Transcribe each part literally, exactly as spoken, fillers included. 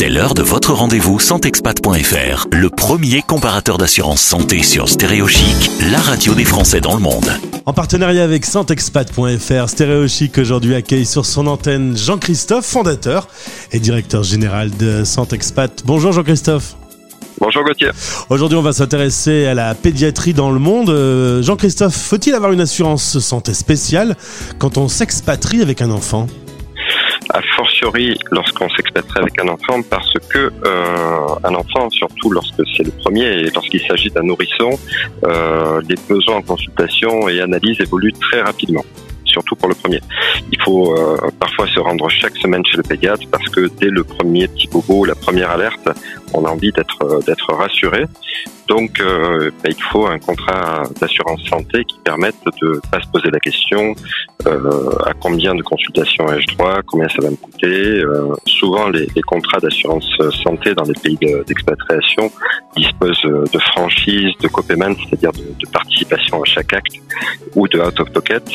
C'est l'heure de votre rendez-vous Santexpat point F R, le premier comparateur d'assurance santé sur Stéréo Chic, la radio des Français dans le monde. En partenariat avec Santexpat point F R, Stéréo Chic aujourd'hui accueille sur son antenne Jean-Christophe, fondateur et directeur général de Santexpat. Bonjour Jean-Christophe. Bonjour Gauthier. Aujourd'hui, on va s'intéresser à la pédiatrie dans le monde. Euh, Jean-Christophe, faut-il avoir une assurance santé spéciale quand on s'expatrie avec un enfant ? A fortiori lorsqu'on s'expatrie avec un enfant, parce que euh, un enfant, surtout lorsque c'est le premier et lorsqu'il s'agit d'un nourrisson, euh, les besoins en consultation et analyse évoluent très rapidement. Surtout pour le premier. Il faut euh, parfois se rendre chaque semaine chez le pédiatre parce que dès le premier petit bobo, la première alerte, on a envie d'être d'être rassuré. Donc, euh, bah, il faut un contrat d'assurance santé qui permette de pas se poser la question euh, à combien de consultations ai-je droit, combien ça va me coûter. Euh, souvent, les, les contrats d'assurance santé dans les pays de, d'expatriation disposent de franchises, de copayment, c'est-à-dire de, de participation à chaque acte, ou de out of pocket.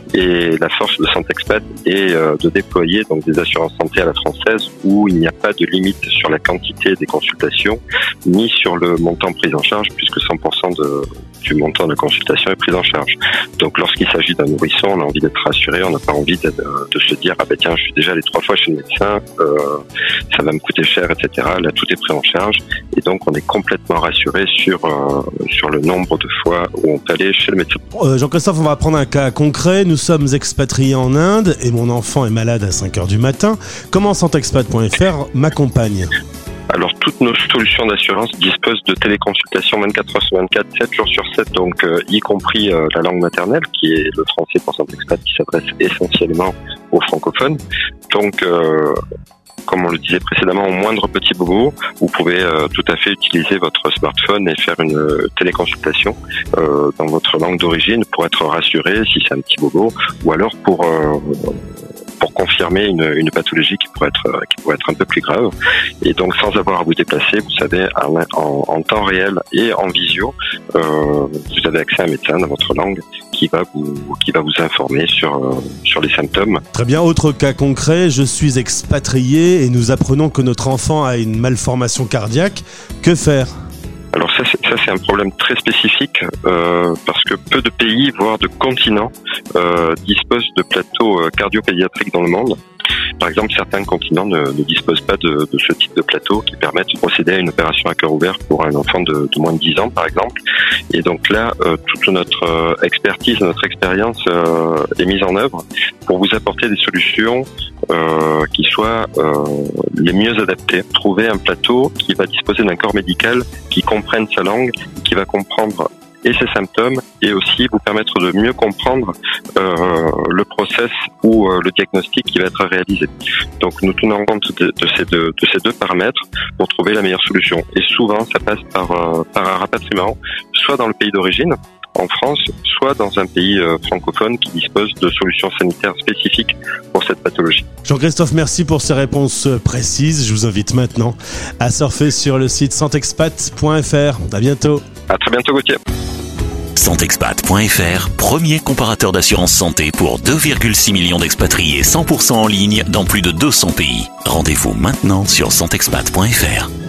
Et la force de Santexpat est euh, de déployer donc des assurances santé à la française où il n'y a pas de limite sur la quantité des consultations ni sur le montant pris en charge, puisque cent pour cent de, du montant de consultation est pris en charge. Donc lorsqu'il s'agit d'un nourrisson, on a envie d'être rassuré, on n'a pas envie de, de se dire ah ben tiens, je suis déjà allé trois fois chez le médecin, euh, ça va me coûter cher, et cetera. Là, tout est pris en charge et donc on est complètement rassuré sur euh, sur le nombre de fois où on peut aller chez le médecin. Euh, Jean-Christophe, on va prendre un cas concret. Nous sommes expatriés en Inde et mon enfant est malade à cinq heures du matin. Comment Santexpat point F R m'accompagne ? Alors, toutes nos solutions d'assurance disposent de téléconsultations vingt-quatre heures sur vingt-quatre, sept jours sur sept, donc euh, y compris euh, la langue maternelle, qui est le français pour Santexpat, qui s'adresse essentiellement aux francophones. Donc, euh, comme on le disait précédement, au moindre petit bobo, vous pouvez euh, tout à fait utiliser votre smartphone et faire une euh, téléconsultation euh, dans votre langue d'origine pour être rassuré si c'est un petit bobo, ou alors pour... Euh, pour confirmer une, une pathologie qui pourrait être qui pourrait être un peu plus grave, et donc sans avoir à vous déplacer, vous savez, en, en, en temps réel et en visio, euh, vous avez accès à un médecin dans votre langue qui va vous qui va vous informer sur euh, sur les symptômes. Très bien. Autre cas concret, je suis expatrié et nous apprenons que notre enfant a une malformation cardiaque. Que faire ? Alors ça c'est, ça, c'est un problème très spécifique euh, parce que peu de pays, voire de continents, euh, disposent de plateaux euh, cardio-pédiatriques dans le monde. Par exemple, certains continents ne, ne disposent pas de, de ce type de plateau qui permettent de procéder à une opération à cœur ouvert pour un enfant de, de moins de dix ans, par exemple. Et donc là, euh, toute notre euh, expertise, notre expérience euh, est mise en œuvre pour vous apporter des solutions euh, qui soient euh, les mieux adaptées. Trouver un plateau qui va disposer d'un corps médical qui comprenne sa langue, qui va comprendre et ses symptômes, et aussi vous permettre de mieux comprendre euh, le process ou euh, le diagnostic qui va être réalisé. Donc nous tenons compte de, de, ces, deux, de ces deux paramètres pour trouver la meilleure solution. Et souvent, ça passe par, euh, par un rapatriement, soit dans le pays d'origine, en France, soit dans un pays euh, francophone qui dispose de solutions sanitaires spécifiques pour cette pathologie. Jean-Christophe, merci pour ces réponses précises. Je vous invite maintenant à surfer sur le site Santexpat point F R. À bientôt. À très bientôt, Gauthier. Santexpat point F R, premier comparateur d'assurance santé pour deux virgule six millions d'expatriés cent pour cent en ligne dans plus de deux cents pays. Rendez-vous maintenant sur Santexpat point F R.